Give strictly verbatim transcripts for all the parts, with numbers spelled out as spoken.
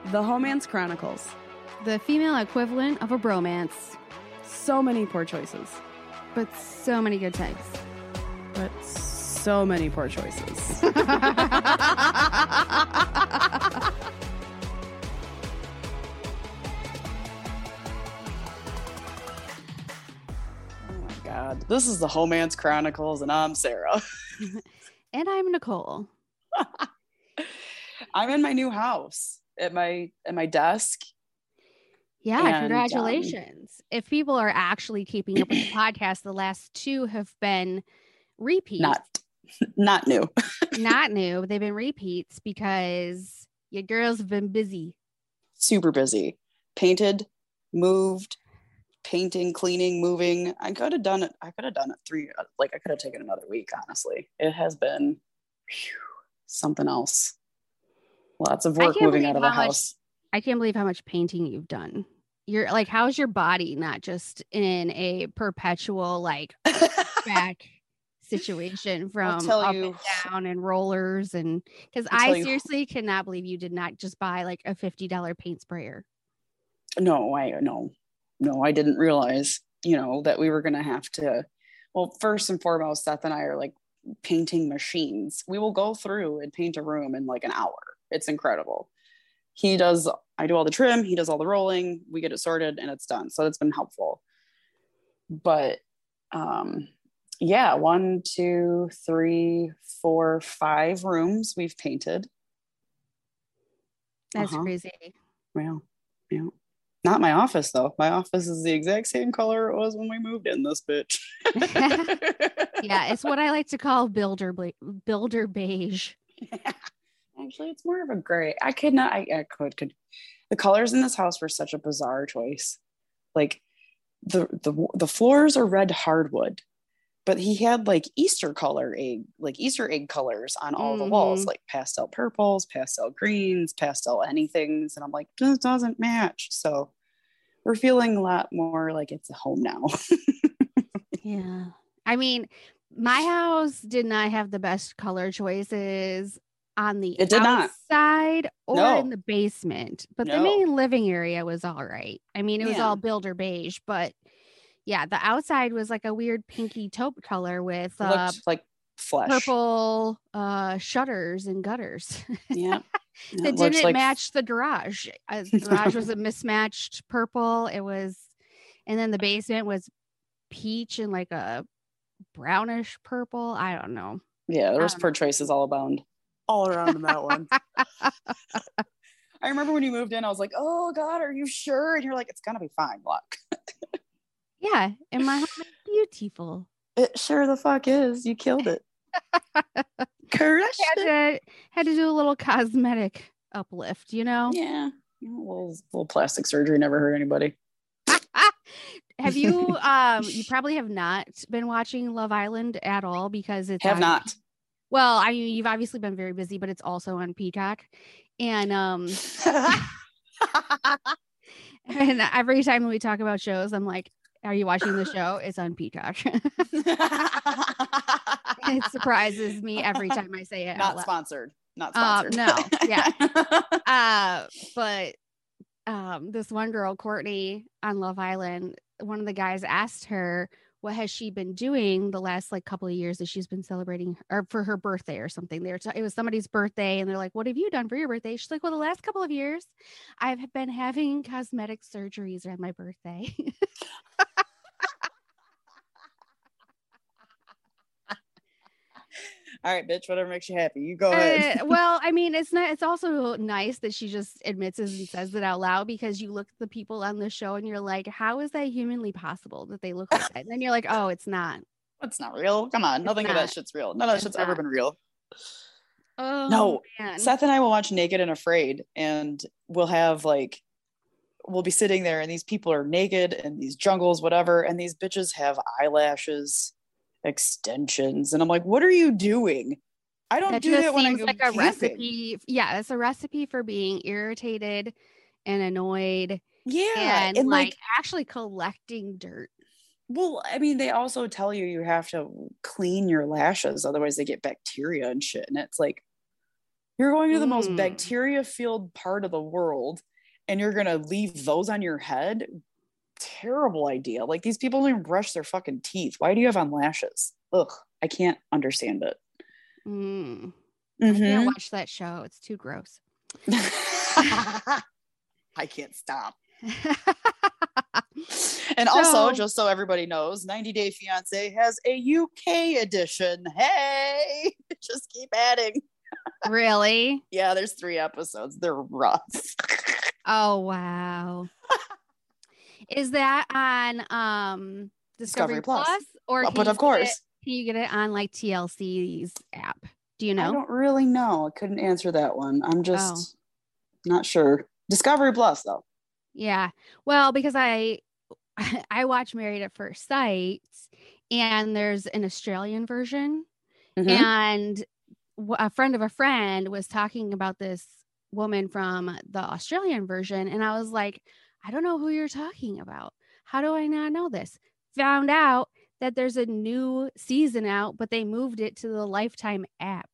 The Homance Chronicles. The female equivalent of a bromance. So many poor choices. But so many good types. But so many poor choices. Oh my God. This is the Homance Chronicles, and I'm Sarah. And I'm Nicole. I'm in my new house at my at my desk. Yeah, and, congratulations. Um, if people are actually keeping up with the podcast, the last two have been repeats. Not not new. Not new. They've been repeats because your girls have been busy. Super busy. Painted, moved, painting, cleaning, moving. I could have done it. I could have done it three, like I could have taken another week, honestly. It has been whew, something else. Lots of work moving out of a house. Much, I can't believe how much painting you've done. You're like, how's your body not just in a perpetual like back situation from up you, and down and rollers? And because I seriously you, cannot believe you did not just buy like a fifty dollars paint sprayer. No, I no, no, I didn't realize, you know, that we were going to have to. Well, first and foremost, Seth and I are like painting machines. We will go through and paint a room in like an hour. It's incredible. He does, I do all the trim, he does all the rolling, we get it sorted and it's done. So it's been helpful. But um, yeah, one, two, three, four, five rooms we've painted. That's uh-huh. crazy. Well, yeah. Not my office though. My office is the exact same color it was when we moved in this bitch. Yeah, it's what I like to call builder builder beige. Yeah. Actually, it's more of a gray. I could not, I, I could, could. The colors in this house were such a bizarre choice. Like the, the, the floors are red hardwood, but he had like Easter color egg, like Easter egg colors on all mm-hmm. the walls, like pastel purples, pastel greens, pastel anythings. And I'm like, this doesn't match. So we're feeling a lot more like it's a home now. Yeah. I mean, my house did not have the best color choices on the it did outside not. or no. in the basement, but no. the main living area was all right. I mean, it was yeah. all builder beige, but yeah, the outside was like a weird pinky taupe color with uh, like flesh, purple uh, shutters and gutters. Yeah, that didn't like... match the garage. Uh, the garage was a mismatched purple. It was, and then the basement was peach and like a brownish purple. I don't know. Yeah, there was poor choices all abound. All around in that one. I remember when you moved in, I was like, oh God, are you sure? And you're like, it's gonna be fine, look. Yeah, and my home is beautiful. It sure the fuck is. You killed it. Crushed had to, had to do a little cosmetic uplift, you know? Yeah. A little, little plastic surgery never hurt anybody. Have you um you probably have not been watching Love Island at all because it's have on- not. Well, I mean, you've obviously been very busy, but it's also on Peacock. And um and every time we talk about shows, I'm like, are you watching the show? It's on Peacock. It surprises me every time I say it. Not sponsored. Not sponsored. Uh, no, yeah. uh, but um, this one girl, Courtney, on Love Island, one of the guys asked her, what has she been doing the last like couple of years that she's been celebrating or for her birthday or something. They were t- it was somebody's birthday and they're like, what have you done for your birthday? She's like, well, the last couple of years I've been having cosmetic surgeries around my birthday. All right, bitch, whatever makes you happy. You go ahead. Uh, well, I mean, it's not, it's also nice that she just admits it and says it out loud because you look at the people on the show and you're like, how is that humanly possible that they look like that? And then you're like, oh, it's not. It's not real. Come on. It's Nothing not. of that shit's real. None of that shit's not. ever been real. Oh, no. Man. Seth and I will watch Naked and Afraid and we'll have like, we'll be sitting there and these people are naked in these jungles, whatever. And these bitches have eyelashes, extensions. And I'm like, what are you doing? I don't that do just that when I seems go like a camping. recipe. Yeah, it's a recipe for being irritated and annoyed. Yeah. And, and like, like actually collecting dirt. Well, I mean, they also tell you you have to clean your lashes, otherwise they get bacteria and shit. And it's like, You're going to the most Mm. bacteria-filled part of the world, and you're gonna leave those on your head? Terrible idea. Like, these people don't even brush their fucking teeth. Why do you have on lashes? Ugh, I can't understand it. Mm. I can't Mm-hmm. watch that show. It's too gross. I can't stop. And also, So- just so everybody knows, ninety Day Fiance has a U K edition. Hey, just keep adding. Really? Yeah, there's three episodes. They're rough. Oh, wow. Is that on um Discovery, Discovery Plus. Plus? Or Uh, can but you of get course. it- can you get it on like T L C's app? Do you know? I don't really know. I couldn't answer that one. I'm just not sure. Discovery Plus, though. Yeah. Well, because I I watch Married at First Sight, and there's an Australian version, Mhm. and w- a friend of a friend was talking about this woman from the Australian version, and I was like, I don't know who you're talking about. How do I not know this? Found out that there's a new season out, but they moved it to the Lifetime app.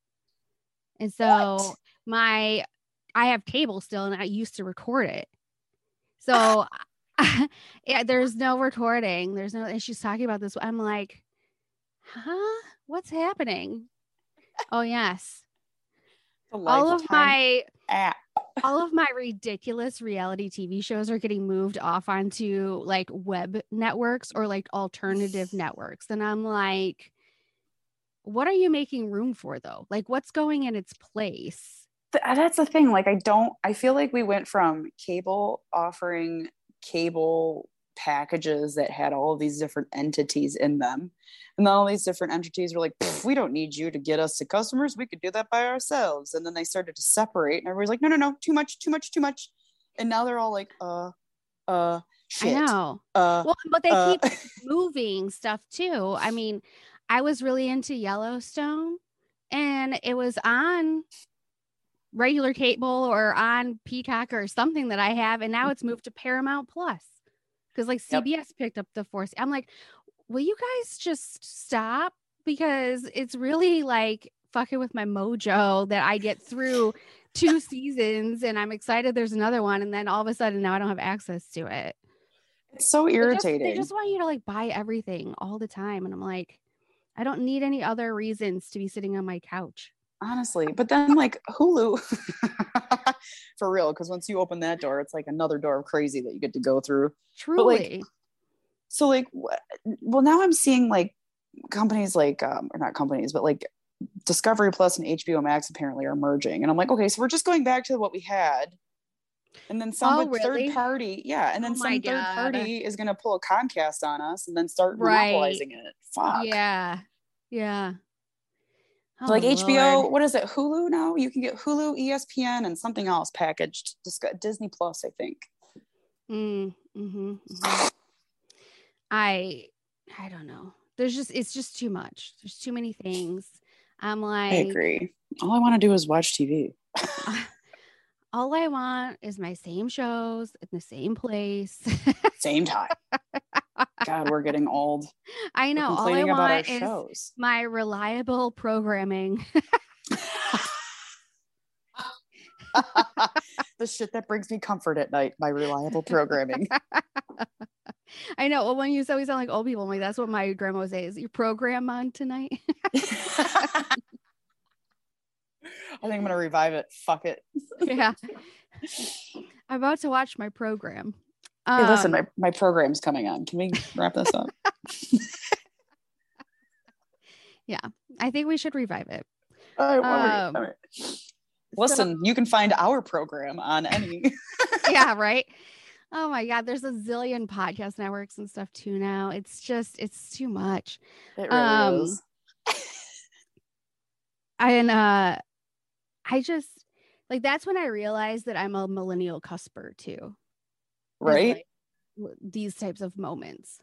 And so What? my I have cable still, and I used to record it. So yeah, there's no recording. There's no, and she's talking about this. I'm like, huh? What's happening? Oh, yes. The All of Lifetime my app. all of my ridiculous reality T V shows are getting moved off onto like web networks or like alternative networks. And I'm like, what are you making room for though? Like, what's going in its place? Th- That's the thing. Like, I don't, I feel like we went from cable offering cable packages that had all of these different entities in them. And then all these different entities were like, "Pff, we don't need you to get us to customers. We could do that by ourselves." And then they started to separate, and everybody's like, no, no, no, too much, too much, too much. And now they're all like, uh, uh, shit. I know. Uh, Well, but they uh, keep moving stuff too. I mean, I was really into Yellowstone, and it was on regular cable or on Peacock or something that I have, and now it's moved to Paramount Plus because like Yep. C B S picked up the force. I'm like, will you guys just stop? Because it's really like fucking with my mojo that I get through two seasons and I'm excited there's another one, and then all of a sudden now I don't have access to it. it's so They just, irritating. they just want you to like buy everything all the time, and I'm like, I don't need any other reasons to be sitting on my couch. Honestly, but then like Hulu, for real, because once you open that door, it's like another door of crazy that you get to go through. Truly. But like, so like, wh- well, now I'm seeing like companies like, um, or not companies, but like Discovery Plus and H B O Max apparently are merging, and I'm like, okay, so we're just going back to what we had, and then some Oh, with really? third party, yeah, and then Oh my some third God. party is gonna pull a Comcast on us and then start Right. monopolizing it. Fuck. Yeah. Yeah. Oh, Like H B O, Lord. what is it? Hulu now? You can get Hulu, E S P N, and something else packaged. Just got Disney Plus, I think. Mm, hmm hmm I I don't know. There's just it's just too much. There's too many things. I'm like, I agree. All I want to do is watch T V. all I want is my same shows in the same place. Same time. God, we're getting old. I know. We're All I complaining about our want is shows. my reliable programming. The shit that brings me comfort at night, my reliable programming. I know. Well, when you say we sound like old people, I'm like, that's what my grandma would say. Is your program on tonight? I think I'm gonna revive it. Fuck it. Yeah. I'm about to watch my program. Hey, listen, Um, my, my program's coming on. Can we wrap this up? Yeah, I think we should revive it. All right, well, we- Um, all right. Listen, you can find our program on any. Yeah, right. Oh my God, there's a zillion podcast networks and stuff too now. It's just, it's too much. It really Um, is. And uh, I just like that's when I realized that I'm a millennial cusper too. is, Right? like, w- these types of moments.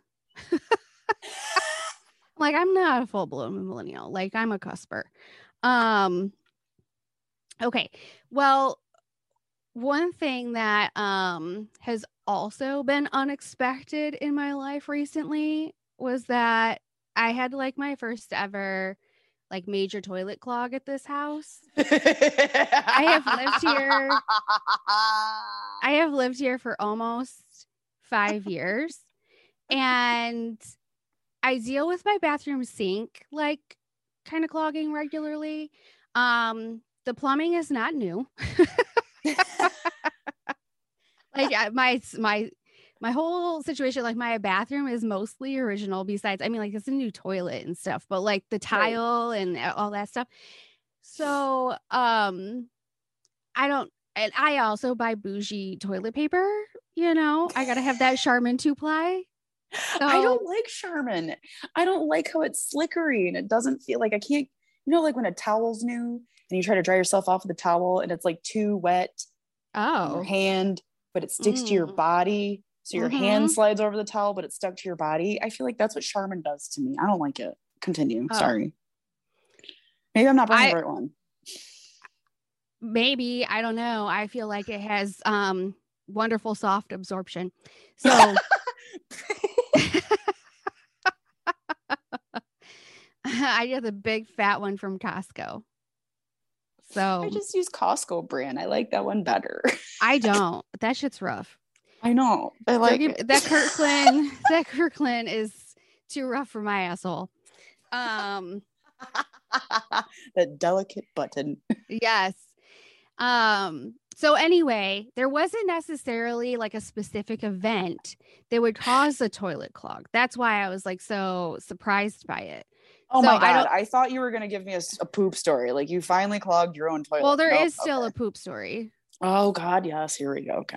Like I'm not a full blown millennial. Like I'm a cusper. Um. Okay. Well, one thing that um has also been unexpected in my life recently was that I had like my first ever like major toilet clog at this house. I have lived here. I have lived here for almost five years, and I deal with my bathroom sink like kind of clogging regularly. Um, the plumbing is not new. Like my my my whole situation, like my bathroom is mostly original. Besides, I mean, like it's a new toilet and stuff, but like the tile right. and all that stuff. So, um, I don't, and I also buy bougie toilet paper. You know, I gotta have that Charmin two ply. So, I don't like Charmin. I don't like how it's slickery and it doesn't feel like I can't. You know, like when a towel's new and you try to dry yourself off with a towel and it's like too wet oh. on your hand, but it sticks mm. to your body. So your mm-hmm. hand slides over the towel, but it's stuck to your body. I feel like that's what Charmin does to me. I don't like it. Continue. Oh. Sorry. Maybe I'm not buying I, the right one. Maybe. I don't know. I feel like it has um, wonderful soft absorption. So I get the big fat one from Costco. So I just use Costco brand. I like that one better. I don't. That shit's rough. I know. I like it. That Kirkland. That Kirkland is too rough for my asshole. Um, that delicate button. Yes. Um. So anyway, there wasn't necessarily like a specific event that would cause a toilet clog. That's why I was like so surprised by it. Oh so my God. I, I thought you were going to give me a, a poop story. Like you finally clogged your own toilet. Well, there nope. is still okay. a poop story. Oh God. Yes. Here we go. Okay.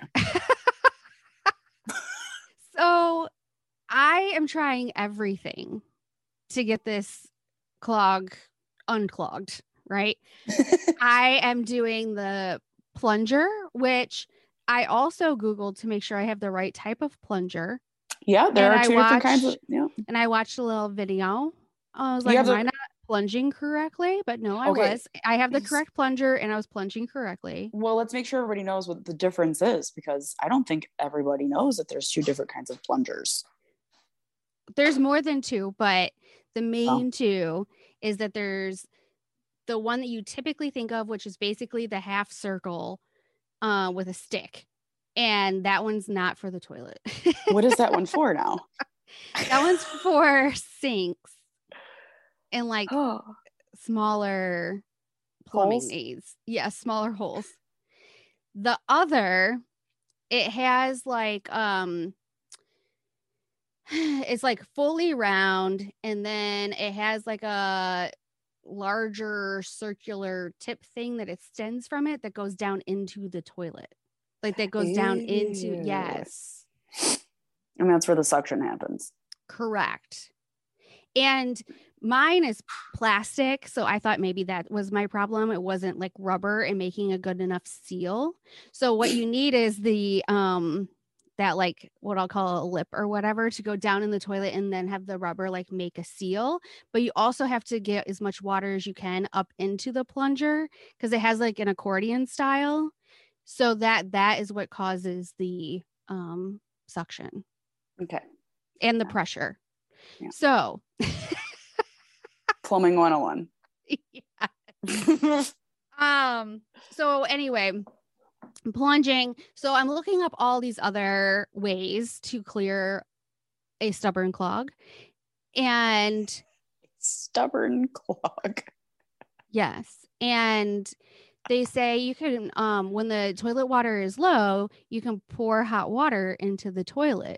So I am trying everything to get this clog unclogged, right? I am doing the plunger, which I also Googled to make sure I have the right type of plunger. Yeah, there and are two I different watched, kinds of, yeah. And I watched a little video. I was like, am the- I not plunging correctly? But no, I okay. was. I have the correct plunger and I was plunging correctly. Well, let's make sure everybody knows what the difference is, because I don't think everybody knows that there's two different kinds of plungers. There's more than two, but the main oh. two is that there's the one that you typically think of, which is basically the half circle uh, with a stick. And that one's not for the toilet. What is that one for now? That one's for sinks and like oh. smaller plumbing holes? needs. Yeah, smaller holes. The other, it has like um it's like fully round, and then it has like a larger circular tip thing that extends from it that goes down into the toilet. Like that goes Ew. down into, yes. And that's where the suction happens. Correct. And mine is plastic, so I thought maybe that was my problem. It wasn't like rubber and making a good enough seal. So what you need is the um that like what I'll call a lip or whatever to go down in the toilet and then have the rubber like make a seal. But you also have to get as much water as you can up into the plunger because it has like an accordion style. So that that is what causes the um suction. Okay. And the pressure. Yeah. So plumbing one oh one. Yeah. um so anyway, plunging. So I'm looking up all these other ways to clear a stubborn clog. And stubborn clog. Yes. And they say you can um when the toilet water is low, you can pour hot water into the toilet,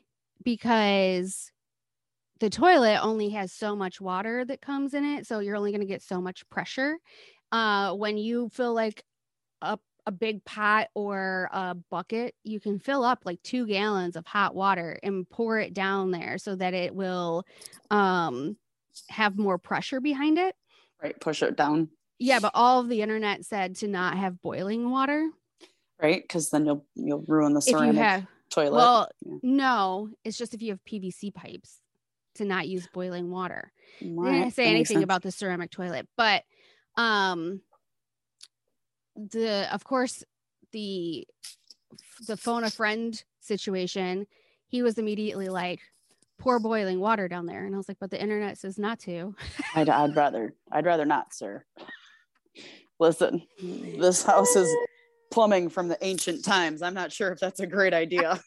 because the toilet only has so much water that comes in it. So you're only going to get so much pressure. Uh, when you fill like a, a big pot or a bucket, you can fill up like two gallons of hot water and pour it down there so that it will um, have more pressure behind it. Right. Push it down. Yeah. But all of the internet said to not have boiling water. Right. Because then you'll, you'll ruin the ceramic have, toilet. Well, yeah. no, it's just if you have P V C pipes, to not use boiling water. Right. They didn't say anything about the ceramic toilet, but um the of course the the phone a friend situation, he was immediately like, pour boiling water down there. And I was like, but the internet says not to. I'd, I'd rather, I'd rather not, sir. Listen, this house is plumbing from the ancient times. I'm not sure if that's a great idea.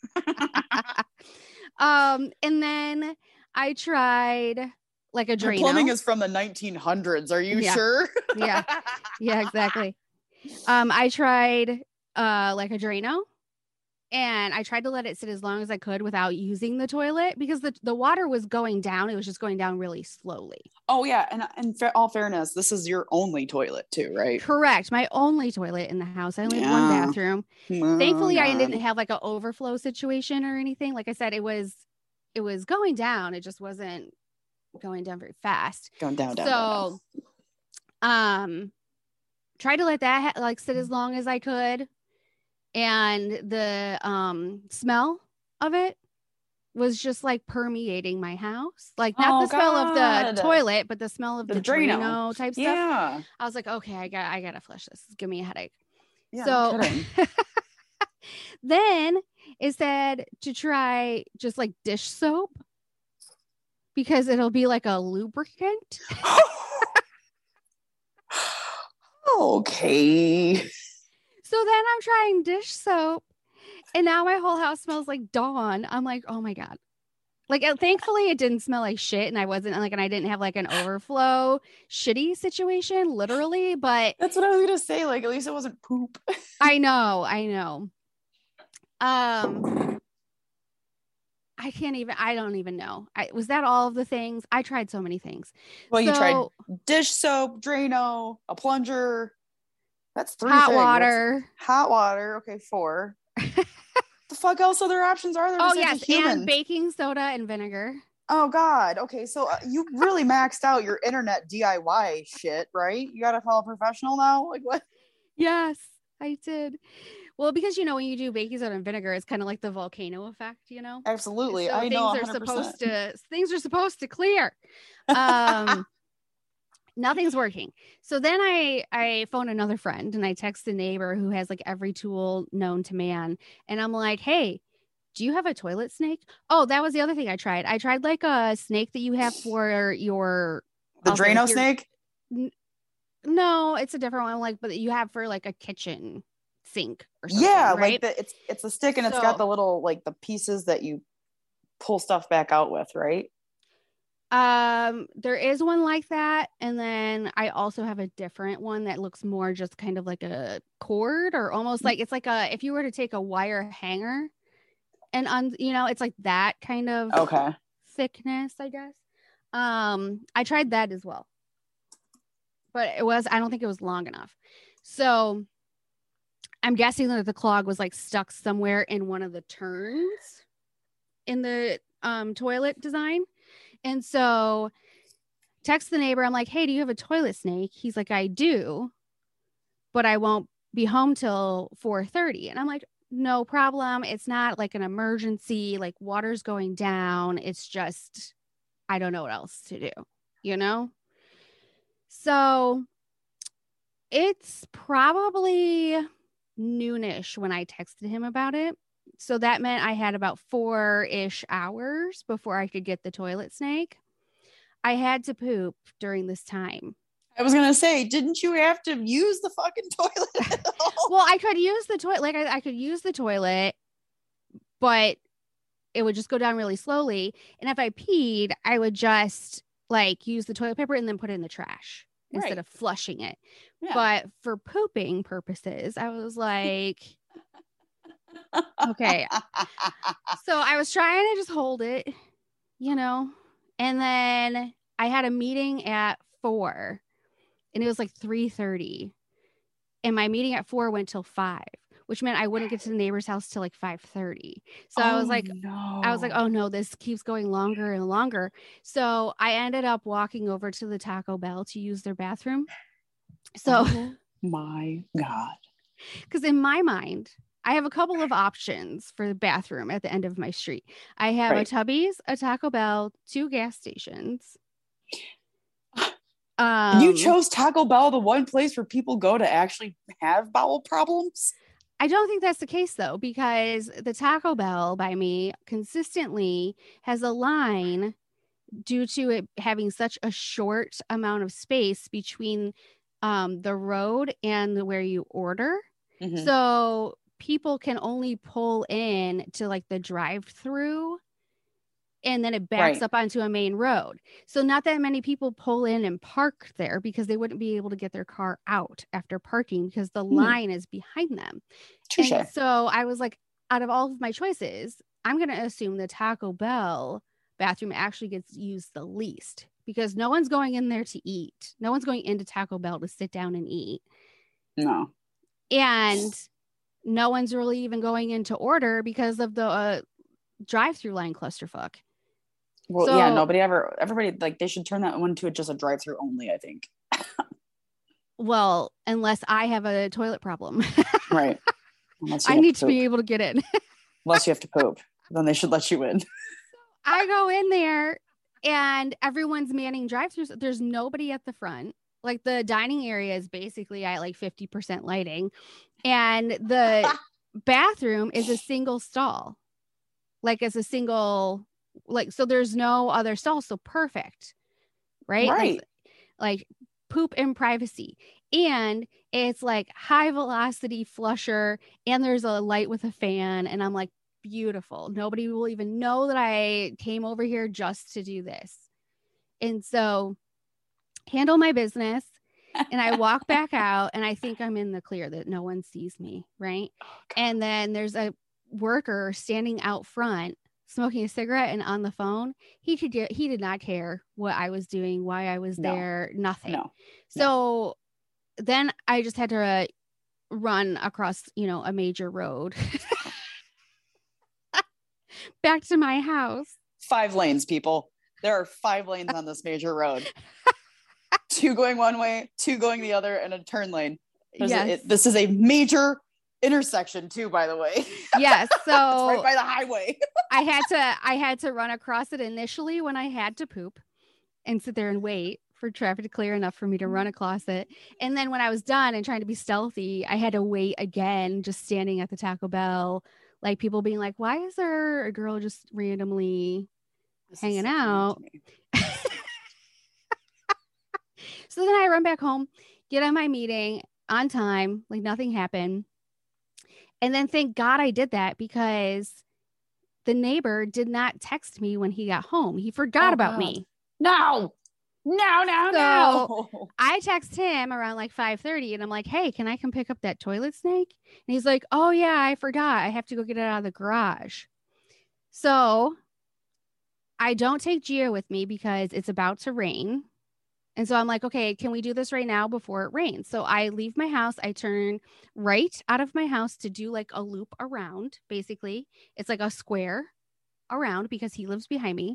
um, and then I tried like a Drano. The plumbing is from the nineteen hundreds. Are you yeah. sure? yeah. Yeah, exactly. Um, I tried uh like a Drano, and I tried to let it sit as long as I could without using the toilet because the, the water was going down. It was just going down really slowly. Oh yeah. And in fa- all fairness, this is your only toilet too, right? Correct. My only toilet in the house. I only yeah. have one bathroom. Oh, Thankfully, God. I didn't have like an overflow situation or anything. Like I said, it was, it was going down. It just wasn't going down very fast. Going down, down, so, down, down. um, tried to let that ha- like sit as long as I could. And the um smell of it was just like permeating my house. Like not oh, the smell God. of the toilet, but the smell of the, the Drano. Drano type stuff. Yeah. I was like, okay, I got I gotta flush this. Give me a headache. Yeah, so no then it said to try just like dish soap because it'll be like a lubricant. Okay. So then I'm trying dish soap, and now my whole house smells like Dawn. I'm like, oh my God. Like, it, thankfully, it didn't smell like shit, and I wasn't like, and I didn't have like an overflow shitty situation, literally. But that's what I was gonna say. Like, at least it wasn't poop. I know, I know. Um, I can't even. I don't even know. I was that all of the things I tried. So many things. Well, so, you tried dish soap, Drano, a plunger. That's three hot things. water. That's hot water. Okay, four. The fuck else other options are there? Oh yes, and baking soda and vinegar. Oh God. Okay, so uh, you really maxed out your internet D I Y shit, right? You got to call a professional now. Like what? Yes, I did. Well, because you know when you do baking soda and vinegar, it's kind of like the volcano effect, you know. Absolutely, so I things know. Things are supposed to things are supposed to clear. Um. Nothing's working. So then I I phone another friend and I text a neighbor who has like every tool known to man. And I'm like, hey, do you have a toilet snake? Oh, that was the other thing I tried. I tried like a snake that you have for your the also, Drano like, snake. N- no, it's a different one, like, but you have for like a kitchen sink or something. Yeah, right? like the, it's it's a stick and so, it's got the little like the pieces that you pull stuff back out with, right? Um, there is one like that, and then I also have a different one that looks more just kind of like a cord, or almost like it's like a if you were to take a wire hanger and un you know, it's like that kind of okay thickness, I guess. Um, I tried that as well, but it was I don't think it was long enough. So I'm guessing that the clog was like stuck somewhere in one of the turns in the um toilet design. And so text the neighbor. I'm like, hey, do you have a toilet snake? He's like, I do, but I won't be home till four thirty. And I'm like, no problem. It's not like an emergency, like water's going down. It's just, I don't know what else to do, you know? So it's probably noonish when I texted him about it. So that meant I had about four-ish hours before I could get the toilet snake. I had to poop during this time. I was gonna say, didn't you have to use the fucking toilet at all? Well, I could use the toilet, like I, I could use the toilet, but it would just go down really slowly. And if I peed, I would just like use the toilet paper and then put it in the trash right. instead of flushing it. Yeah. But for pooping purposes, I was like, okay. So I was trying to just hold it, you know, and then I had a meeting at four and it was like three thirty. And my meeting at four went till five, which meant I wouldn't get to the neighbor's house till like five thirty. So oh, I was like, no. I was like, oh no, this keeps going longer and longer. So I ended up walking over to the Taco Bell to use their bathroom. So oh my God. Because in my mind, I have a couple of options for the bathroom at the end of my street. I have right. a Tubby's, a Taco Bell, two gas stations. Um, you chose Taco Bell, the one place where people go to actually have bowel problems? I don't think that's the case though, because the Taco Bell by me consistently has a line due to it having such a short amount of space between um, the road and where you order. Mm-hmm. So people can only pull in to like the drive-through, and then it backs right. up onto a main road. So not that many people pull in and park there because they wouldn't be able to get their car out after parking because the mm. line is behind them. Touché. And so I was like, out of all of my choices, I'm going to assume the Taco Bell bathroom actually gets used the least because no one's going in there to eat. No one's going into Taco Bell to sit down and eat. No. And no one's really even going in to order because of the uh, drive-through line clusterfuck. Well, so, yeah, nobody ever, everybody, like, they should turn that one to just a drive-through only, I think. Well, unless I have a toilet problem. Right. I need to, to be able to get in. Unless you have to poop, then they should let you in. I go in there and everyone's manning drive-throughs. There's nobody at the front. Like, the dining area is basically at like fifty percent lighting. And the bathroom is a single stall. Like, it's a single, like, so there's no other stall. So perfect. Right? Right. Like, like poop in privacy. And it's like high velocity flusher. And there's a light with a fan. And I'm like, beautiful. Nobody will even know that I came over here just to do this. And so handle my business. And I walk back out and I think I'm in the clear that no one sees me. Right. Oh, and then there's a worker standing out front smoking a cigarette and on the phone. He could get, he did not care what I was doing, why I was no. there, nothing. No. So no. then I just had to uh, run across, you know, a major road back to my house. Five lanes, people. There are five lanes on this major road. Two going one way, two going the other, and a turn lane. Yes. A, it, this is a major intersection too, by the way. Yes. So it's right by the highway. I had to I had to run across it initially when I had to poop and sit there and wait for traffic to clear enough for me to run across it. And then when I was done and trying to be stealthy, I had to wait again, just standing at the Taco Bell, like people being like, why is there a girl just randomly this hanging out? So then I run back home, get on my meeting on time, like nothing happened. And then thank God I did that because the neighbor did not text me when he got home. He forgot oh, about God. me. No, no, no, so no. I text him around like five thirty and I'm like, hey, can I come pick up that toilet snake? And he's like, oh yeah, I forgot. I have to go get it out of the garage. So I don't take Gia with me because it's about to rain. And so I'm like, okay, can we do this right now before it rains? So I leave my house. I turn right out of my house to do like a loop around, basically. It's like a square around because he lives behind me.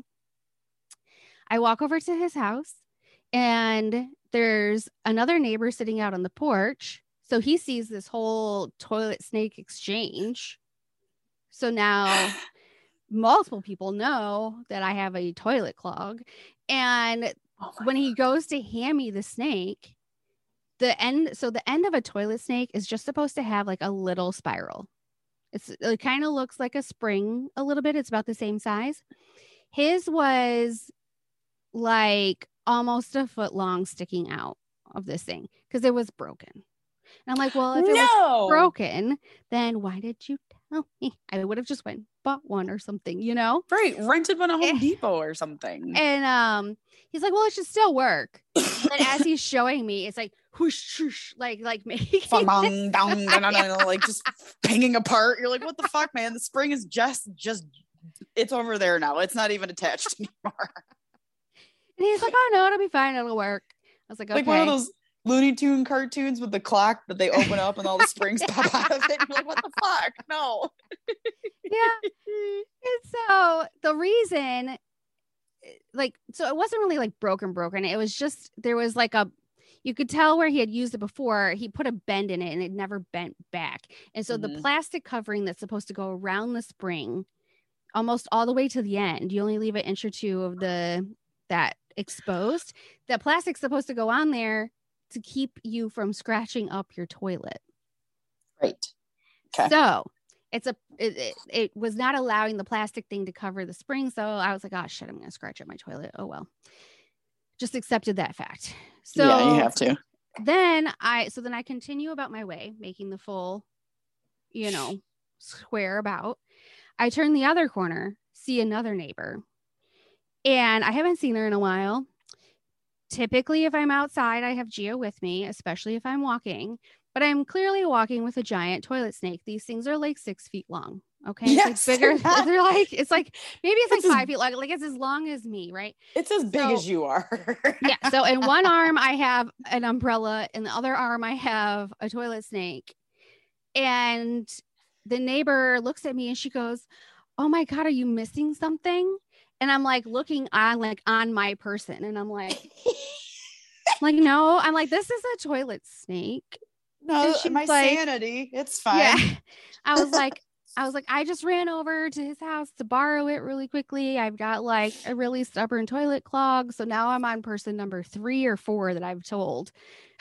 I walk over to his house and there's another neighbor sitting out on the porch. So he sees this whole toilet snake exchange. So now multiple people know that I have a toilet clog. And Oh when God. he goes to hand me the snake, the end, so the end of a toilet snake is just supposed to have like a little spiral. It's, it kind of looks like a spring a little bit. It's about the same size. His was like almost a foot long sticking out of this thing because it was broken. And I'm like, well, if it no. was broken, then why did you tell me? I would have just went bought one or something, you know? Right. Rented one at Home Depot or something. And um, he's like, well, it should still work. And then as he's showing me, it's like, whoosh, whoosh, like, like making down, down, down, down, like just pinging apart. You're like, what the fuck, man? The spring is just, just, it's over there now. It's not even attached anymore. And he's like, oh no, it'll be fine. It'll work. I was like, okay. Like one of those Looney Tune cartoons with the clock that they open up and all the springs pop out of it. You're like, what the fuck? No. Yeah. And so the reason, like, so it wasn't really like broken, broken. It was just, there was like a, you could tell where he had used it before. He put a bend in it and it never bent back. And so mm-hmm. the plastic covering that's supposed to go around the spring, almost all the way to the end, you only leave an inch or two of the, that exposed. The plastic's supposed to go on there to keep you from scratching up your toilet. Right. Okay. So it's a it, it, it was not allowing the plastic thing to cover the spring. So I was like, oh shit, I'm gonna scratch up my toilet. Oh well. Just accepted that fact. So yeah, you have to. Then I so then I continue about my way, making the full, you know, square about. I turn the other corner, see another neighbor. And I haven't seen her in a while. Typically, if I'm outside, I have Gio with me, especially if I'm walking. But I'm clearly walking with a giant toilet snake. These things are like six feet long. Okay. Yes, it's like bigger. they're, they're like, it's like, maybe it's, it's like as, five feet long. Like it's as long as me, right? It's as big so, as you are. Yeah. So in one arm, I have an umbrella. In the other arm, I have a toilet snake. And the neighbor looks at me and she goes, oh my God, are you missing something? And I'm like looking on like on my person. And I'm like, like, no, I'm like, this is a toilet snake. No, my like, sanity. It's fine. Yeah. I was like, I was like, I just ran over to his house to borrow it really quickly. I've got like a really stubborn toilet clog. So now I'm on person number three or four that I've told.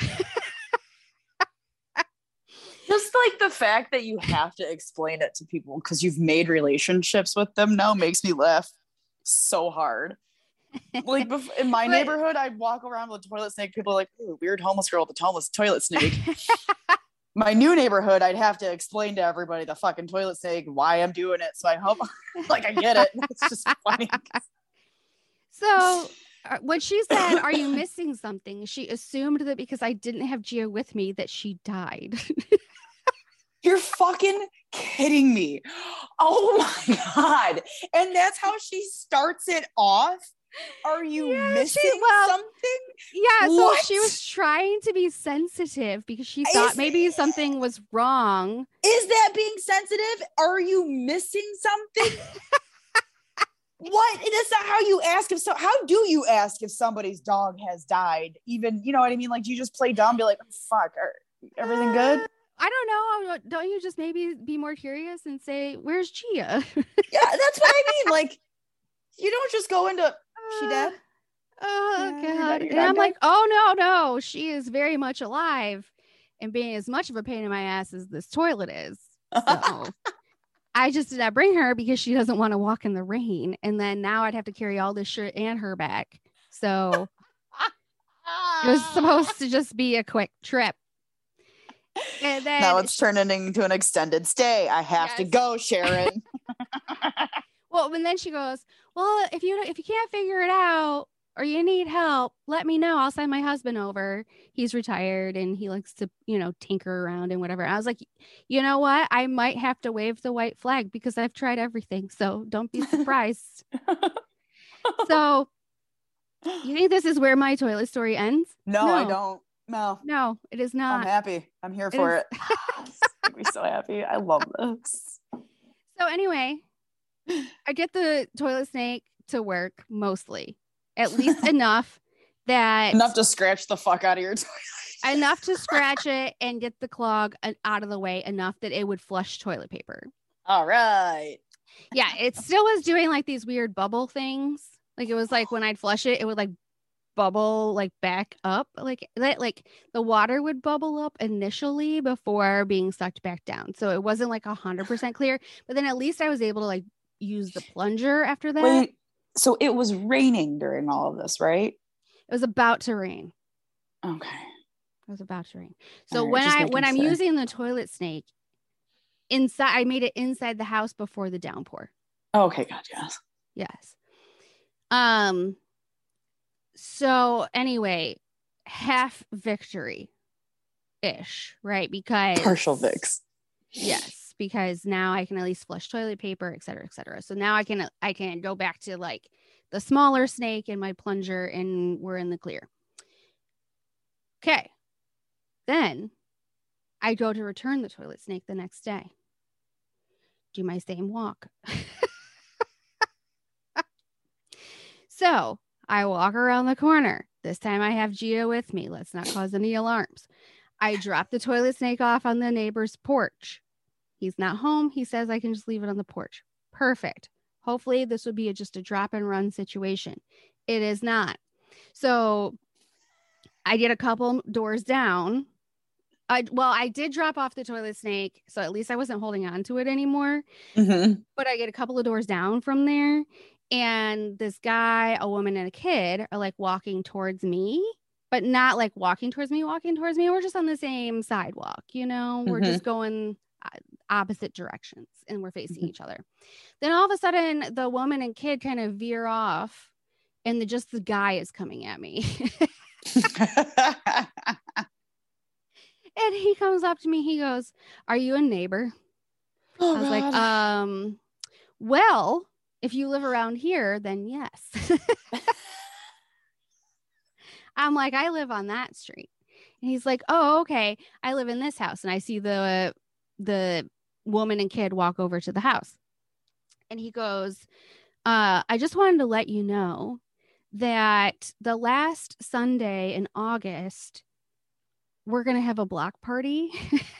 Just like the fact that you have to explain it to people because you've made relationships with them now makes me laugh so hard. Like in my but, neighborhood, I'd walk around with a toilet snake. People are like, ooh, weird homeless girl with a homeless toilet snake. My new neighborhood, I'd have to explain to everybody the fucking toilet snake, why I'm doing it. So I hope like I get it. It's just funny. So uh, when she said, are you missing something? She assumed that because I didn't have Gio with me that she died. You're fucking kidding me. Oh my God. And that's how she starts it off? Are you yeah, missing she, well, something? Yeah, what? So she was trying to be sensitive because she thought is, maybe something was wrong. Is that being sensitive? Are you missing something? What? And that's not how you ask if so. How do you ask if somebody's dog has died? Even, you know what I mean? Like, do you just play dumb, be like, oh, fuck, are, everything good? Uh, I don't know. Don't you just maybe be more curious and say, where's Gia? Yeah, that's what I mean. Like, you don't just go into, she dead? Oh, yeah, God. And I'm dead? Like, oh, no, no. She is very much alive and being as much of a pain in my ass as this toilet is. So I just did not bring her because she doesn't want to walk in the rain. And then now I'd have to carry all this shit and her back. So it was supposed to just be a quick trip. And then now it's turning into an extended stay. I have yes. to go, Sharon. Well, and then she goes, well, if you if you can't figure it out or you need help, let me know. I'll send my husband over. He's retired and he likes to, you know, tinker around and whatever. I was like, you know what? I might have to wave the white flag because I've tried everything. So don't be surprised. So you think this is where my toilet story ends? No, no. I don't. No. No, it is not. I'm happy. I'm here for it. it. Make me so happy. I love this. So anyway, I get the toilet snake to work mostly, at least enough that enough to scratch the fuck out of your toilet. Enough to scratch it and get the clog out of the way enough that it would flush toilet paper. All right. Yeah, it still was doing like these weird bubble things. Like it was like when I'd flush it, it would like bubble like back up, like that, like the water would bubble up initially before being sucked back down. So it wasn't like a hundred percent clear, but then at least I was able to like use the plunger after that. Wait, so it was raining during all of this, right? It was about to rain. Okay. It was about to rain. So right, when I when I'm sure. using the toilet snake inside, I made it inside the house before the downpour. Okay, gotcha. Yes. Um. So anyway, half victory ish, right? Because partial Vicks. Yes, because now I can at least flush toilet paper, et cetera, et cetera. So now I can I can go back to like the smaller snake and my plunger, and we're in the clear. Okay. Then I go to return the toilet snake the next day. Do my same walk. So I walk around the corner. This time I have Gio with me. Let's not cause any alarms. I drop the toilet snake off on the neighbor's porch. He's not home. He says I can just leave it on the porch. Perfect. Hopefully this would be a, just a drop and run situation. It is not. So I get a couple doors down I well, I did drop off the toilet snake, so at least I wasn't holding on to it anymore. Mm-hmm. But I get a couple of doors down from there, and this guy, a woman, and a kid are like walking towards me, but not like walking towards me, walking towards me. We're just on the same sidewalk, you know. We're Mm-hmm. just going uh, opposite directions, and we're facing Mm-hmm. each other. Then all of a sudden, the woman and kid kind of veer off, and the, just the guy is coming at me. And he comes up to me. He goes, "Are you a neighbor?" Oh, I was God. like, um, well, if you live around here, then yes. I'm like, I live on that street. And he's like, oh, okay. I live in this house. And I see the the woman and kid walk over to the house. And he goes, uh, I just wanted to let you know that the last Sunday in August, we're going to have a block party.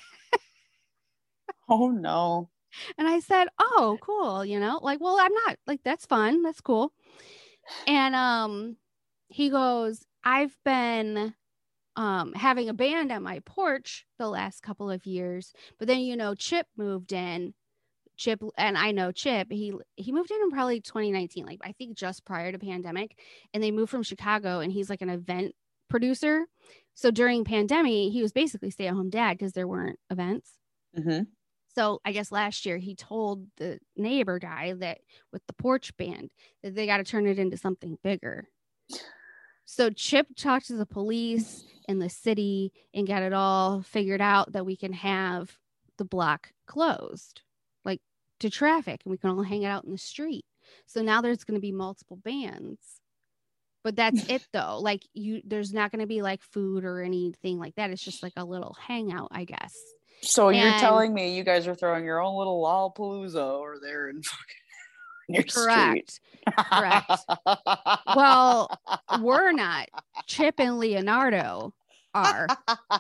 Oh, no. And I said, oh, cool. You know, like, well, I'm not like, that's fun. That's cool. And um, he goes, I've been um, having a band at my porch the last couple of years. But then, you know, Chip moved in. Chip, and I know Chip, he he moved in in probably twenty nineteen, like I think just prior to pandemic. And they moved from Chicago, and he's like an event producer. So during pandemic, he was basically stay-at-home dad because there weren't events. Mm-hmm. So I guess last year he told the neighbor guy that with the porch band that they got to turn it into something bigger. So Chip talked to the police in the city and got it all figured out that we can have the block closed, like to traffic, and we can all hang out in the street. So now there's going to be multiple bands. But that's it though. Like you, there's not going to be like food or anything like that. It's just like a little hangout, I guess. So And you're telling me you guys are throwing your own little Lollapalooza over there in fucking your correct. street. Correct. Well, we're not. Chip and Leonardo are.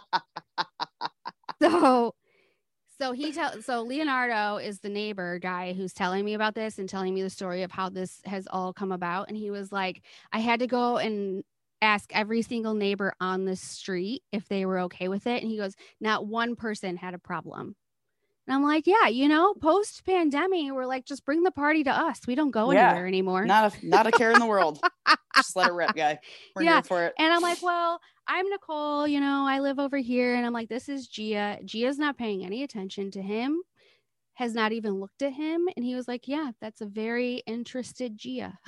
So, so he tell so Leonardo is the neighbor guy who's telling me about this and telling me the story of how this has all come about. And he was like, I had to go and ask every single neighbor on the street if they were okay with it. And he goes, not one person had a problem. And I'm like, yeah, you know, post pandemic, we're like, just bring the party to us. We don't go Yeah, anywhere anymore. Not a not a care in the world. Just let it rip, guy. We're Yeah. here for it. And I'm like, well, I'm Nicole, you know, I live over here. And I'm like, this is Gia. Gia's not paying any attention to him, has not even looked at him. And he was like, yeah, that's a very interested Gia.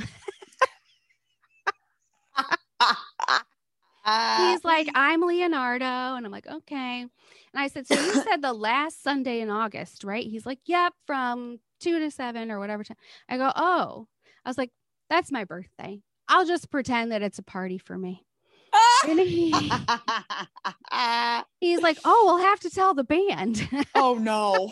He's like, I'm Leonardo. And I'm like, okay. And I said, so you said the last Sunday in August, right? He's like, yep, from two to seven or whatever time. I go, oh, I was like, that's my birthday. I'll just pretend that it's a party for me. And he, he's like, oh, we'll have to tell the band. Oh, no.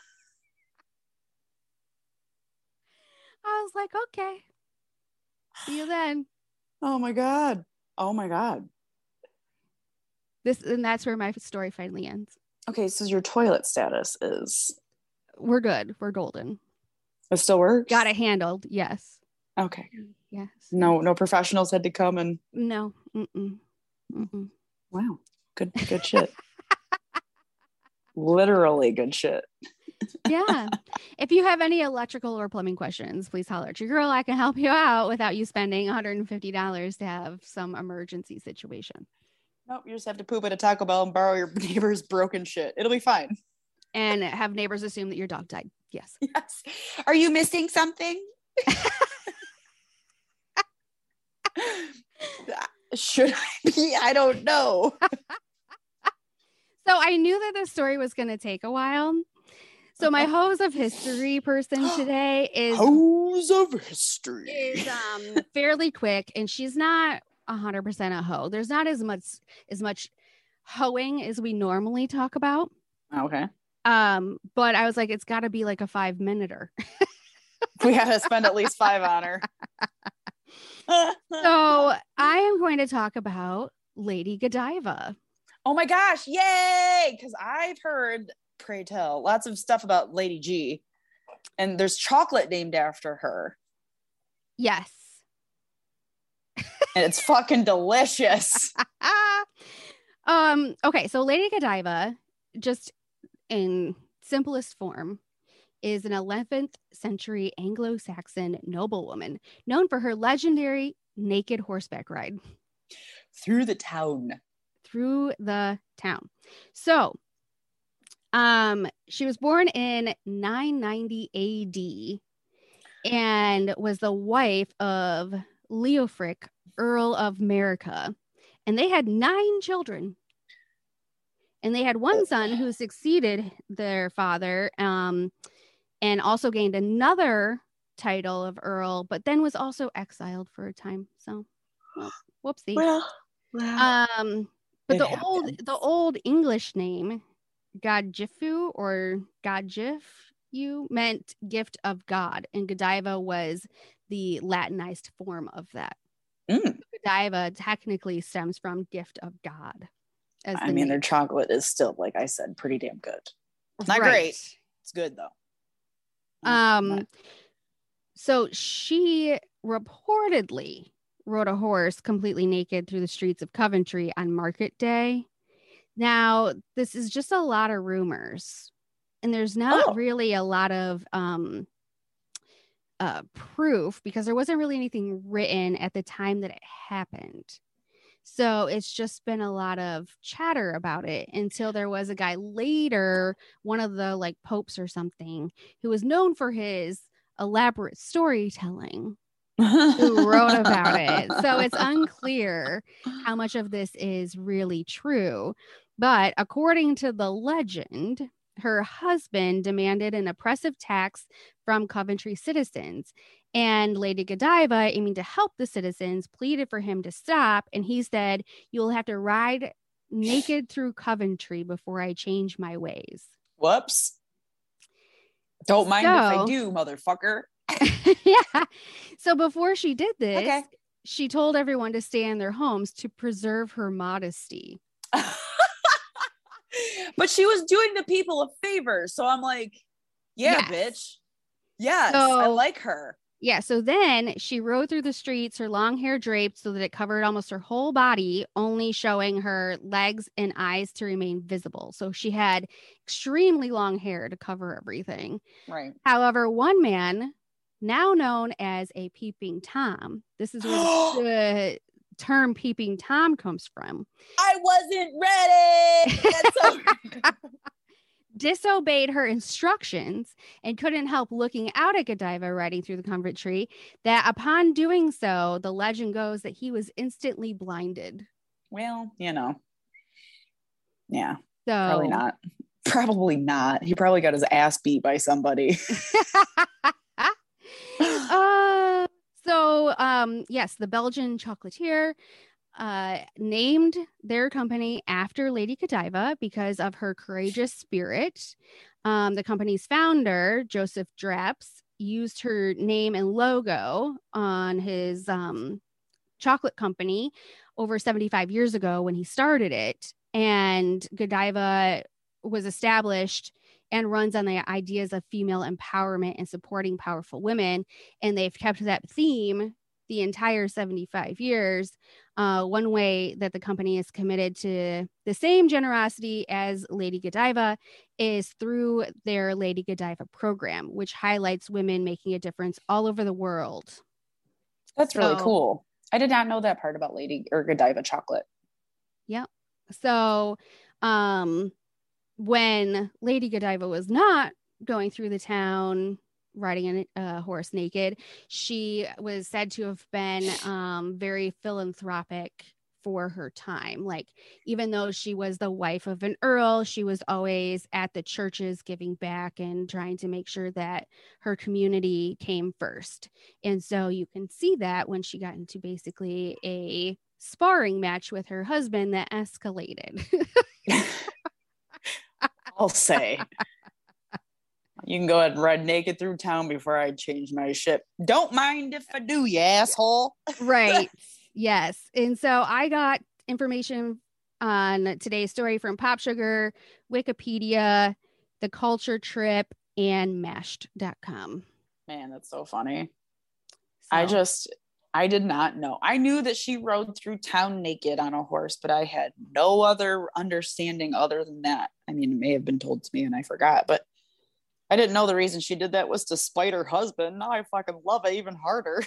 I was like, okay. See you then. Oh, my God. Oh, my God. This and that's where my story finally ends. Okay, so your toilet status is? We're good. We're golden. It still works? Got it handled. Yes. Okay. Yes. No, no professionals had to come and. No. Mm-mm. Mm-mm. Wow. Good, good shit. Literally good shit. Yeah. If you have any electrical or plumbing questions, please holler at your girl. I can help you out without you spending one hundred fifty dollars to have some emergency situation. Nope, you just have to poop at a Taco Bell and borrow your neighbor's broken shit. It'll be fine. And have neighbors assume that your dog died. Yes. Yes. Are you missing something? Should I be? I don't know. So I knew that this story was going to take a while. So my hose of history person today is hose of history is um fairly quick, and she's not a hundred percent a hoe. There's not as much as much hoeing as we normally talk about. Okay. Um, but I was like, it's got to be like a five minuter. We got to spend at least five on her. So I am going to talk about Lady Godiva. Oh my gosh, yay! Because I've heard, pray tell, lots of stuff about Lady G, and there's chocolate named after her. Yes. And it's fucking delicious. Um, okay, so Lady Godiva, just in simplest form, is an eleventh century Anglo-Saxon noblewoman known for her legendary naked horseback ride through the town. Through the town. So, um, she was born in nine ninety A D and was the wife of Leofric, Earl of Marica, and they had nine children. And they had one son who succeeded their father, um, and also gained another title of Earl, but then was also exiled for a time. So, well, whoopsie. Well, well um, but the happens. old the old English name, Godjifu or Godjif, you meant gift of God, and Godiva was the Latinized form of that. Mm. Godiva technically stems from gift of God. As I mean, name. Their chocolate is still, like I said, pretty damn good. Not right. great. It's good though. Um, Not. So she reportedly rode a horse completely naked through the streets of Coventry on Market Day. Now, this is just a lot of rumors, and there's not oh. really a lot of um, uh, proof because there wasn't really anything written at the time that it happened. So it's just been a lot of chatter about it until there was a guy later, one of the like popes or something, who was known for his elaborate storytelling, who wrote about it. So it's unclear how much of this is really true. But according to the legend, her husband demanded an oppressive tax from Coventry citizens. And Lady Godiva, aiming to help the citizens, pleaded for him to stop. And he said, "You'll have to ride naked through Coventry before I change my ways." Whoops. Don't mind so, if I do, motherfucker. Yeah. So before she did this, okay. she told everyone to stay in their homes to preserve her modesty. But she was doing the people a favor. So I'm like, yeah, yes. bitch. Yes, so, I like her. Yeah. So then she rode through the streets, her long hair draped so that it covered almost her whole body, only showing her legs and eyes to remain visible. So she had extremely long hair to cover everything. Right. However, one man, now known as a peeping Tom, this is where the term peeping Tom comes from. I wasn't ready. That's so disobeyed her instructions and couldn't help looking out at Godiva riding through the Coventry, that upon doing so, the legend goes that he was instantly blinded. Well, you know. Yeah. So, probably not. Probably not. He probably got his ass beat by somebody. uh, so, um, yes, the Belgian chocolatier Uh, named their company after Lady Godiva because of her courageous spirit. Um, the company's founder, Joseph Draps, used her name and logo on his um, chocolate company over seventy-five years ago when he started it. And Godiva was established and runs on the ideas of female empowerment and supporting powerful women. And they've kept that theme the entire seventy-five years. Uh, one way that the company is committed to the same generosity as Lady Godiva is through their Lady Godiva program, which highlights women making a difference all over the world. That's really so, cool. I did not know that part about Lady or Godiva chocolate. Yep. So um, when Lady Godiva was not going through the town riding a uh, horse naked, she was said to have been um, very philanthropic for her time. Like, even though she was the wife of an earl, she was always at the churches giving back and trying to make sure that her community came first. And so you can see that when she got into basically a sparring match with her husband that escalated. I'll say. You can go ahead and ride naked through town before I change my ship. Don't mind if I do, you asshole. Right. Yes. And so I got information on today's story from Pop Sugar, Wikipedia, The Culture Trip, and mashed dot com. Man, that's so funny. So. I just, I did not know. I knew that she rode through town naked on a horse, but I had no other understanding other than that. I mean, it may have been told to me and I forgot, but I didn't know the reason she did that was to spite her husband. Now I fucking love it even harder.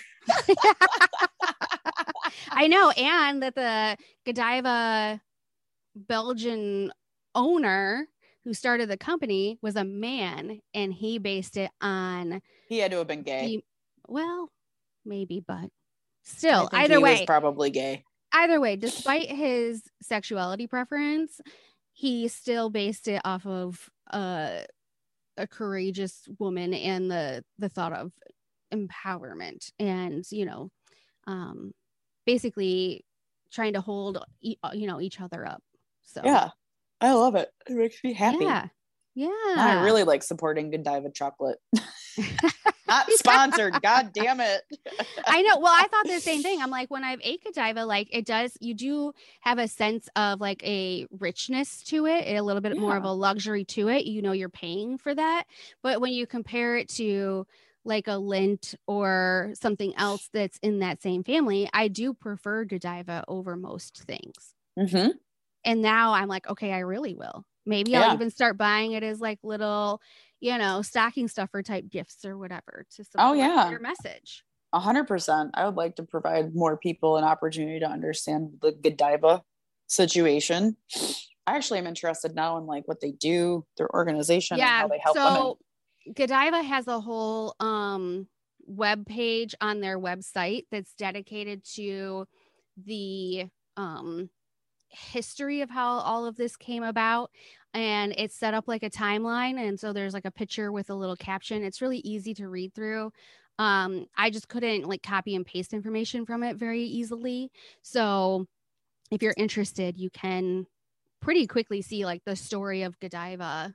I know. And that the Godiva Belgian owner who started the company was a man, and he based it on. He had to have been gay. The, well, maybe, but still, I think either he way, was probably gay. Either way, despite his sexuality preference, he still based it off of uh, a courageous woman and the the thought of empowerment, and you know, um, basically trying to hold you know each other up. So yeah, I love it. It makes me happy. Yeah, yeah. I really like supporting Godiva chocolate. Not sponsored. God damn it. I know. Well, I thought the same thing. I'm like, when I've ate Godiva, like it does, you do have a sense of like a richness to it, a little bit yeah. more of a luxury to it. You know, you're paying for that. But when you compare it to like a Lindt or something else that's in that same family, I do prefer Godiva over most things. Mm-hmm. And now I'm like, okay, I really will. Maybe yeah. I'll even start buying it as like little, you know, stocking stuffer type gifts or whatever to support oh, yeah. their message. A hundred percent. I would like to provide more people an opportunity to understand the Godiva situation. I actually am interested now in like what they do, their organization, yeah, and how they help so women. Godiva has a whole um, web page on their website that's dedicated to the um, history of how all of this came about. And it's set up like a timeline. And so there's like a picture with a little caption. It's really easy to read through. Um, I just couldn't like copy and paste information from it very easily. So if you're interested, you can pretty quickly see like the story of Godiva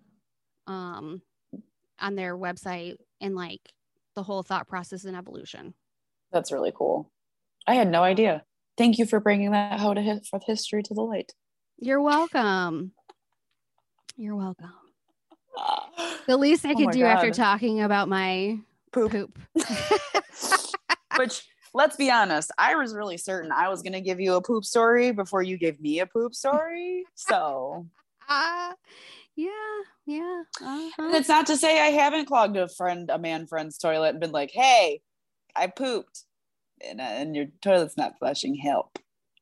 um, on their website and like the whole thought process and evolution. That's really cool. I had no idea. Thank you for bringing that how to hit for history to the light. You're welcome. You're welcome. The least I could oh do God. after talking about my poop. poop. Which, let's be honest, I was really certain I was going to give you a poop story before you gave me a poop story. So, uh, yeah, yeah. Uh-huh. And it's not to say I haven't clogged a friend, a man friend's toilet and been like, "Hey, I pooped," and, uh, and your toilet's not flushing. Help.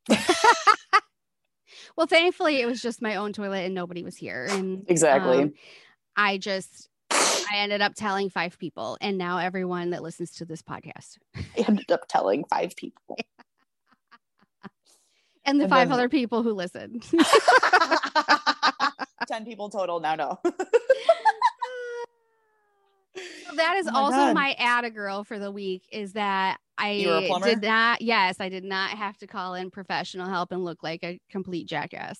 Well, thankfully, it was just my own toilet and nobody was here. And exactly. Um, I just, I ended up telling five people, and now everyone that listens to this podcast. I ended up telling five people. And the and five then... other people who listen. Ten people total. Now, no. So that is oh my also God. my add a girl for the week is that I did not, yes, I did not have to call in professional help and look like a complete jackass.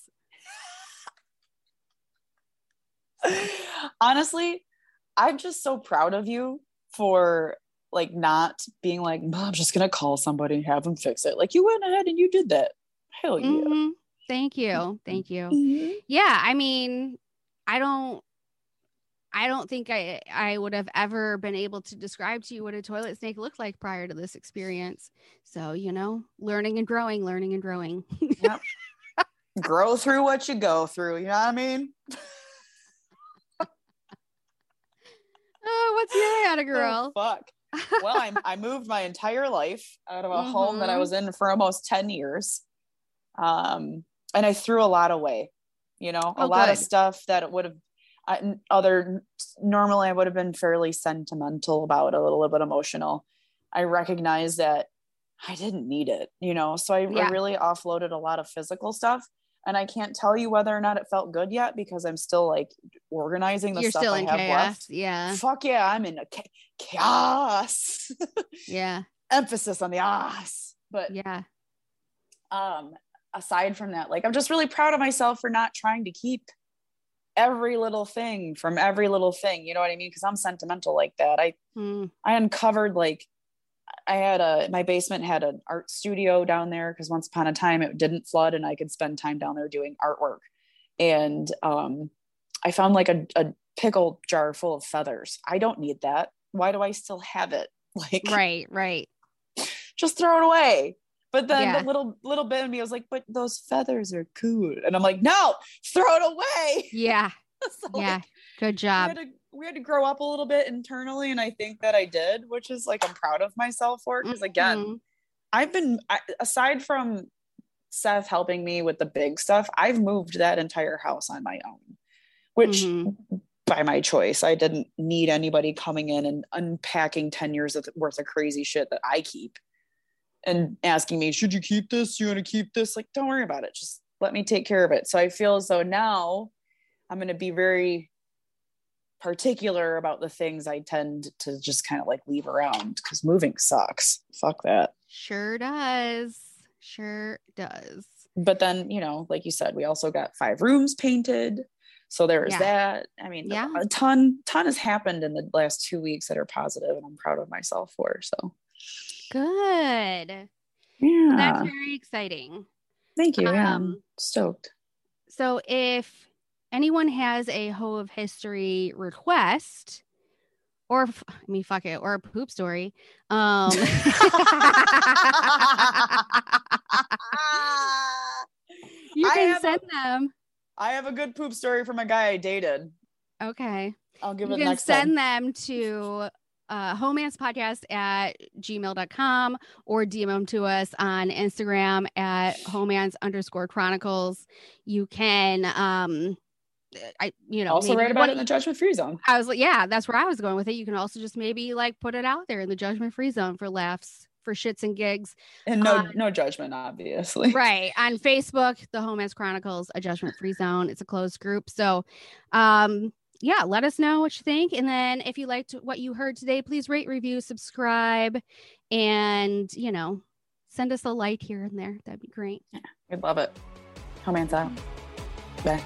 Honestly, I'm just so proud of you for like not being like, I'm just going to call somebody and have them fix it. Like you went ahead and you did that. Hell yeah. Mm-hmm. Thank you. Thank you. Mm-hmm. Yeah. I mean, I don't, I don't think I, I would have ever been able to describe to you what a toilet snake looked like prior to this experience. So, you know, learning and growing, learning and growing. Yep. Grow through what you go through. You know what I mean? Oh, what's your atta girl? Oh, fuck. Well, I, I moved my entire life out of a mm-hmm. home that I was in for almost ten years. Um, and I threw a lot away, you know, a oh, lot good. of stuff that would have I, other normally I would have been fairly sentimental about, a little bit emotional. I recognize that I didn't need it, you know, so I, yeah. I really offloaded a lot of physical stuff, and I can't tell you whether or not it felt good yet because I'm still like organizing the You're stuff still I in have chaos. left. Yeah. Fuck yeah. I'm in a cha- chaos. Yeah. Emphasis on the ass. But yeah. Um, aside from that, like, I'm just really proud of myself for not trying to keep every little thing from every little thing. You know what I mean? Because I'm sentimental like that. I, mm. I uncovered like, I had a, my basement had an art studio down there because once upon a time it didn't flood and I could spend time down there doing artwork. And um, I found like a, a pickle jar full of feathers. I don't need that. Why do I still have it? Like, right, right. just throw it away. But then Yeah. the little little bit of me was like, but those feathers are cool. And I'm like, no, throw it away. Yeah. So, Yeah. like, Good we job. had, to, we had to grow up a little bit internally. And I think that I did, which is like, I'm proud of myself for it. Because again, Mhm. I've been, I, aside from Seth helping me with the big stuff, I've moved that entire house on my own, which Mhm. by my choice. I didn't need anybody coming in and unpacking ten years worth of crazy shit that I keep and asking me, should you keep this? You want to keep this? Like, don't worry about it. Just let me take care of it. So I feel as though now I'm going to be very particular about the things I tend to just kind of like leave around, because moving sucks. Fuck that. Sure does. Sure does. But then, you know, like you said, we also got five rooms painted. So there was Yeah. that. I mean, Yeah. a ton, ton has happened in the last two weeks that are positive, and I'm proud of myself for. So Good. yeah, Well, that's very exciting. thank you. Yeah, I'm Um, stoked. So if anyone has a Hoe of History request, or f- I mean, fuck it, or a poop story, um, you I can have send a- them. I have a good poop story from a guy I dated. Okay. I'll give You it can next send time. them to uh, homemanspodcast at gmail dot com or D M them to us on Instagram at homans underscore chronicles. You can, um, I, you know, Also maybe write about what- it in the Judgment Free Zone. I was like, yeah, that's where I was going with it. You can also just maybe like put it out there in the Judgment Free Zone for laughs, for shits and gigs. And no, Uh, no judgment, obviously. Right. On Facebook, the Homance Chronicles, a Judgment Free Zone. It's a closed group. So, um, yeah, let us know what you think. And then if you liked what you heard today, please rate, review, subscribe, and, you know, send us a light here and there. That'd be great. Yeah, we'd love it. Homance out. Bye.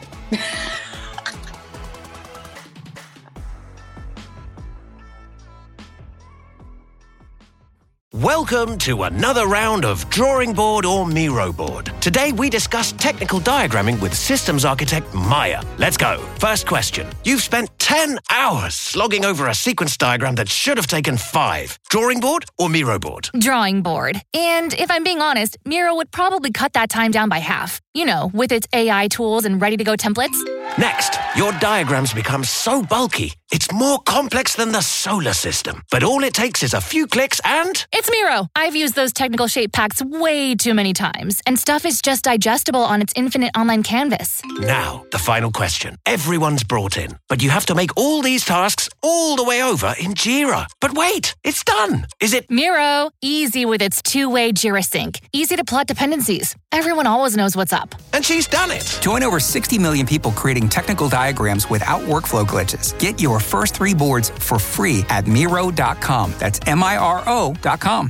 Welcome to another round of Drawing Board or Miro Board. Today we discuss technical diagramming with systems architect Maya. Let's go. First question. You've spent ten hours slogging over a sequence diagram that should have taken five. Drawing board or Miro board? Drawing board. And if I'm being honest, Miro would probably cut that time down by half. You know, with its A I tools and ready-to-go templates. Next, your diagrams become so bulky, it's more complex than the solar system. But all it takes is a few clicks and... It's Miro. I've used those technical shape packs way too many times, and stuff is just digestible on its infinite online canvas. Now, the final question. Everyone's brought in, but you have to make all these tasks all the way over in Jira. But wait, it's done. Is it... Miro, easy with its two-way Jira sync. Easy to plot dependencies. Everyone always knows what's up. And she's done it. Join over sixty million people creating technical diagrams without workflow glitches. Get your first three boards for free at Miro dot com. That's M I R O dot com.